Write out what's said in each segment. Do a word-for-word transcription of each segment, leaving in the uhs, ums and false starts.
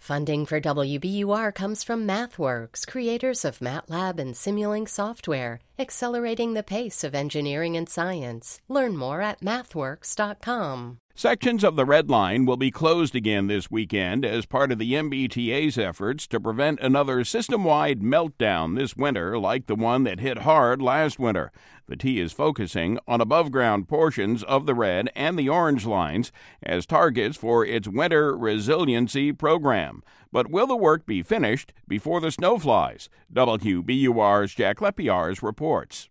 Funding for W B U R comes from MathWorks, creators of MATLAB and Simulink software, accelerating the pace of engineering and science. Learn more at mathworks dot com. Sections of the Red Line will be closed again this weekend as part of the M B T A's efforts to prevent another system-wide meltdown this winter like the one that hit hard last winter. The T is focusing on above-ground portions of the Red and the Orange lines as targets for its winter resiliency program. But will the work be finished before the snow flies? W B U R's Jack Lepiarz reports.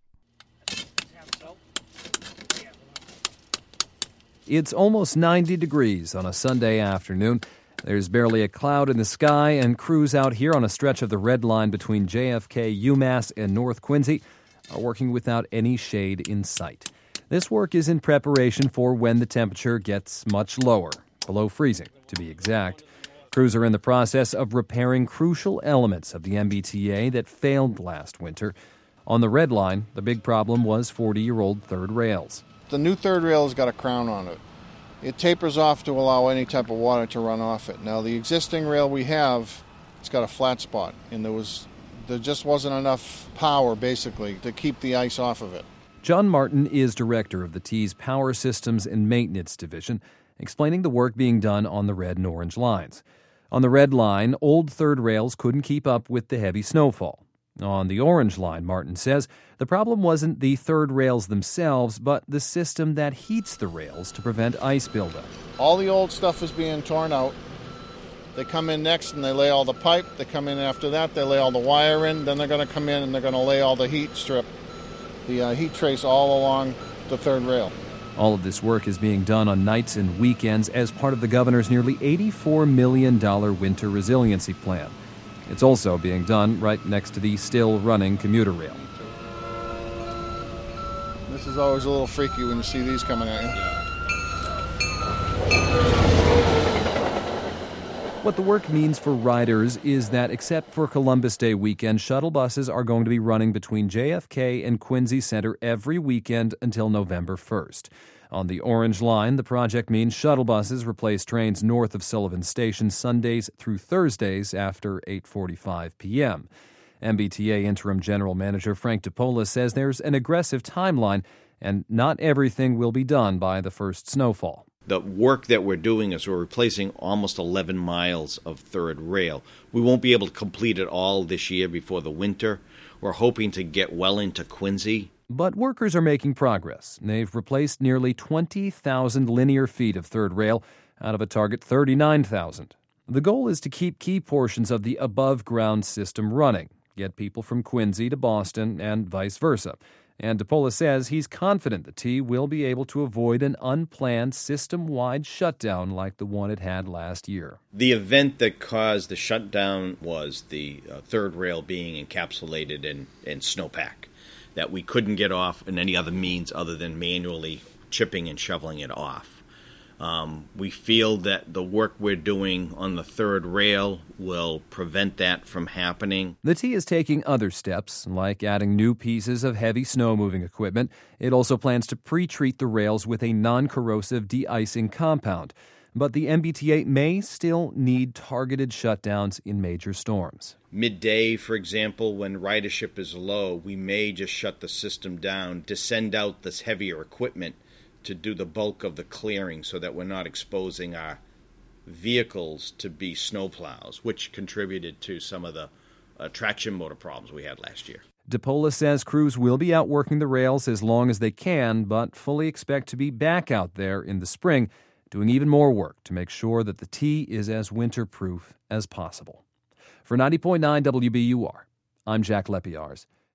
It's almost ninety degrees on a Sunday afternoon. There's barely a cloud in the sky, and crews out here on a stretch of the Red Line between J F K, UMass, and North Quincy are working without any shade in sight. This work is in preparation for when the temperature gets much lower, below freezing to be exact. Crews are in the process of repairing crucial elements of the M B T A that failed last winter. On the Red Line, the big problem was forty-year-old third rails. The new third rail has got a crown on it. It tapers off to allow any type of water to run off it. Now, the existing rail we have, it's got a flat spot, and there was there just wasn't enough power, basically, to keep the ice off of it. John Martin is director of the T's Power Systems and Maintenance Division, explaining the work being done on the Red and Orange lines. On the Red Line, old third rails couldn't keep up with the heavy snowfall. On the Orange Line, Martin says, the problem wasn't the third rails themselves, but the system that heats the rails to prevent ice buildup. All the old stuff is being torn out. They come in next and they lay all the pipe. They come in after that, they lay all the wire in. Then they're going to come in and they're going to lay all the heat strip, the uh, heat trace all along the third rail. All of this work is being done on nights and weekends as part of the governor's nearly eighty-four million dollars winter resiliency plan. It's also being done right next to the still-running commuter rail. This is always a little freaky when you see these coming at you. What the work means for riders is that except for Columbus Day weekend, shuttle buses are going to be running between J F K and Quincy Center every weekend until November first. On the Orange Line, the project means shuttle buses replace trains north of Sullivan Station Sundays through Thursdays after eight forty-five p.m. M B T A Interim General Manager Frank DePola says there's an aggressive timeline and not everything will be done by the first snowfall. The work that we're doing is we're replacing almost eleven miles of third rail. We won't be able to complete it all this year before the winter. We're hoping to get well into Quincy. But workers are making progress. They've replaced nearly twenty thousand linear feet of third rail out of a target thirty-nine thousand. The goal is to keep key portions of the above-ground system running, get people from Quincy to Boston and vice versa. And DePola says he's confident the T will be able to avoid an unplanned system-wide shutdown like the one it had last year. The event that caused the shutdown was the uh, third rail being encapsulated in, in snowpack that we couldn't get off in any other means other than manually chipping and shoveling it off. Um, we feel that the work we're doing on the third rail will prevent that from happening. The T is taking other steps, like adding new pieces of heavy snow-moving equipment. It also plans to pre-treat the rails with a non-corrosive de-icing compound. But the M B T A may still need targeted shutdowns in major storms. Midday, for example, when ridership is low, we may just shut the system down to send out this heavier equipment to do the bulk of the clearing so that we're not exposing our vehicles to be snowplows, which contributed to some of the uh, traction motor problems we had last year. DePola says crews will be out working the rails as long as they can, but fully expect to be back out there in the spring, doing even more work to make sure that the T is as winter-proof as possible. For ninety point nine W B U R, I'm Jack Lepiarz.